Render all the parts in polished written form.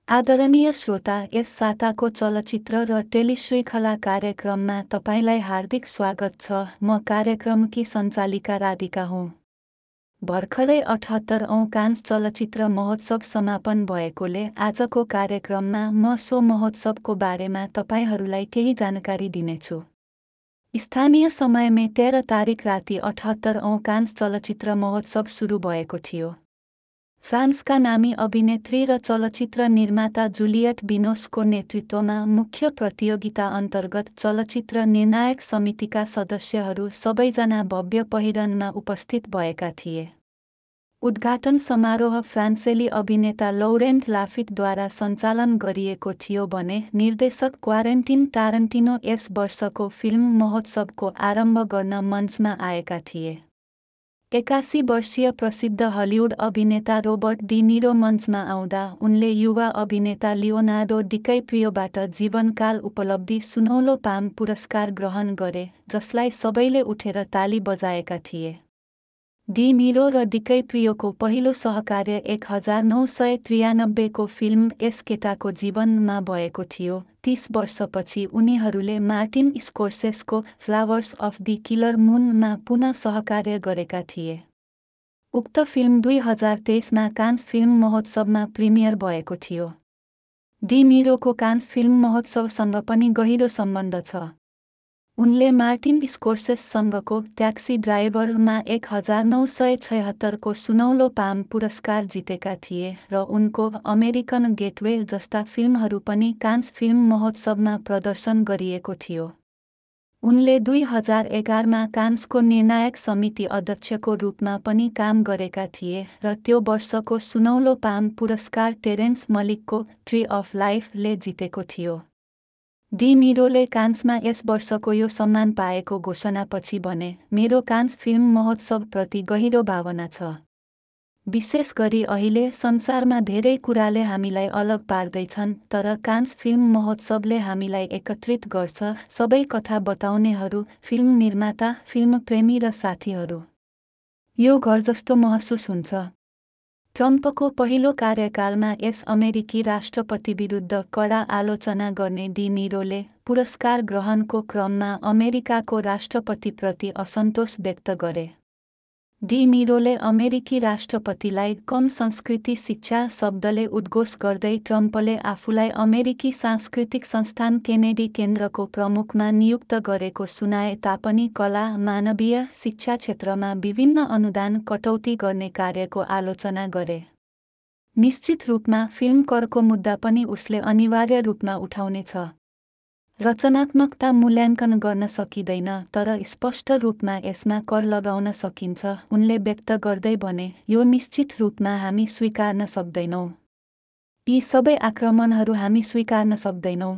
आदरणीय श्रोता, यस साताको चलचित्र र टेलिश्रृङ्खला कार्यक्रममा तपाईलाई हार्दिक स्वागत छ। म कार्यक्रमकी सञ्चालिका राधिका हुँ। भर्खरै 78औं कान्स चलचित्र महोत्सव समापन भएकोले आजको कार्यक्रममा म सो महोत्सवको बारेमा तपाईहरूलाई केही जानकारी दिनेछु। स्थानीय समय मे 13 तारिक राति 78औं कान्स चलचित्र महोत्सव सुरु भएको थियो। फ्रान्सका नामी अभिनेत्री र चलचित्र निर्माता जुलियट बिनोसको नेतृत्वमा मुख्य प्रतियोगिता अन्तर्गत चलचित्र निर्णायक समितिका सदस्यहरू सबैजना भव्य पहिरनमा उपस्थित भएका थिए। उद्घाटन समारोह फ्रान्सेली अभिनेता लौरेन्ट लाफिटद्वारा सञ्चालन गरिएको थियो भने निर्देशक क्वारेन्टिन टारन्टिनो यस वर्षको फिल्म महोत्सवको आरम्भ गर्न मञ्चमा आएका थिए। 81 वर्षीय प्रसिद्ध हलिउड अभिनेता रोबर्ट डी निरो मञ्चमा आउँदा उनले युवा अभिनेता लियोनार्डो डिकैप्रियोबाट जीवनकाल उपलब्धि सुनौलो पाम पुरस्कार ग्रहण गरे, जसलाई सबैले उठेर ताली बजाएका थिए। डी निरो र डिकैप्रियोको पहिलो सहकार्य 1993 को फिल्म यस केटाको जीवनमा भएको थियो। 30 वर्षपछि उनीहरूले मार्टिन स्कोर्सेसको फ्लावर्स अफ द किलर मुनमा पुनः सहकार्य गरेका थिए। उक्त फिल्म 2023 मा कान्स फिल्म महोत्सवमा प्रिमियर भएको थियो। डी निरोको कान्स फिल्म महोत्सवसँग पनि गहिरो सम्बन्ध छ। उनले मार्टिन स्कोर्सेससँगको ट्याक्सी ड्राइभरमा 1976 को सुनौलो पाम पुरस्कार जितेका थिए र उनको अमेरिकन गेटवे जस्ता फिल्महरू पनि कान्स फिल्म महोत्सवमा प्रदर्शन गरिएको थियो। उनले 2011 मा कान्सको निर्णायक समिति अध्यक्षको रूपमा पनि काम गरेका थिए र त्यो वर्षको सुनौलो पाम पुरस्कार टेरेन्स मलिकको ट्री अफ लाइफले जितेको थियो। डी निरोले कान्समा यस वर्षको यो सम्मान पाएको घोषणापछि भने, मेरो कान्स फिल्म महोत्सवप्रति गहिरो भावना छ। विशेष गरी अहिले संसारमा धेरै कुराले हामीलाई अलग पार्दैछन्, तर कान्स फिल्म महोत्सवले हामीलाई एकत्रित गर्छ, सबै कथा बताउनेहरू, फिल्म निर्माता, फिल्म प्रेमी र साथीहरू। यो घर जस्तो महसुस हुन्छ। ट्रम्पको पहिलो कार्यकालमा यस अमेरिकी राष्ट्रपतिविरुद्ध कडा आलोचना गर्ने डी निरोले पुरस्कार ग्रहणको क्रममा अमेरिकाको राष्ट्रपतिप्रति असन्तोष व्यक्त गरे। डी निरोले अमेरिकी राष्ट्रपतिलाई कम संस्कृति शिक्षा शब्दले उद्घोष गर्दै ट्रम्पले आफूलाई अमेरिकी सांस्कृतिक संस्थान केनेडी केन्द्रको प्रमुखमा नियुक्त गरेको सुनाए तापनि कला, मानवीय, शिक्षा क्षेत्रमा विभिन्न अनुदान कटौती गर्ने कार्यको आलोचना गरे। निश्चित रूपमा फिल्म करको मुद्दा पनि उसले अनिवार्य रूपमा उठाउनेछ। रचनात्मकता मूल्याङ्कन गर्न सकिँदैन, तर स्पष्ट रूपमा यसमा कर लगाउन सकिन्छ, उनले व्यक्त गर्दै भने, यो निश्चित रूपमा हामी स्वीकार्न सक्दैनौँ। यी सबै आक्रमणहरू हामी स्वीकार्न सक्दैनौँ।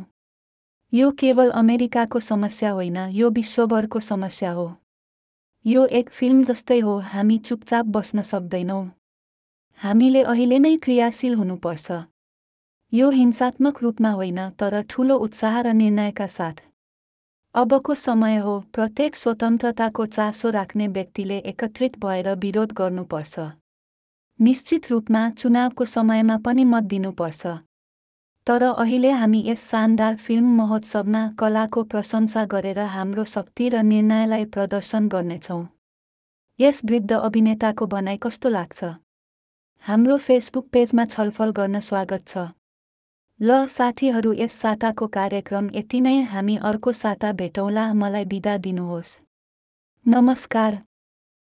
यो केवल अमेरिकाको समस्या होइन, यो विश्वभरको समस्या हो। यो एक फिल्म जस्तै हो, हामी चुपचाप बस्न सक्दैनौँ। हामीले अहिले नै क्रियाशील हुनुपर्छ। यो हिंसात्मक रूपमा होइन, तर ठूलो उत्साह र निर्णयका साथ। अबको समय हो, प्रत्येक स्वतन्त्रताको चासो राख्ने व्यक्तिले एकत्रित भएर विरोध गर्नुपर्छ। निश्चित रूपमा चुनावको समयमा पनि मत दिनुपर्छ। तर अहिले हामी यस शानदार फिल्म महोत्सवमा कलाको प्रशंसा गरेर हाम्रो शक्ति र निर्णयलाई प्रदर्शन गर्नेछौँ। यस वृद्ध अभिनेताको भनाइ कस्तो लाग्छ? हाम्रो फेसबुक पेजमा छलफल गर्न स्वागत छ। ल साथीहरू, यस साताको कार्यक्रम यति नै। हामी अर्को साता भेटौँला। मलाई बिदा दिनुहोस्। नमस्कार।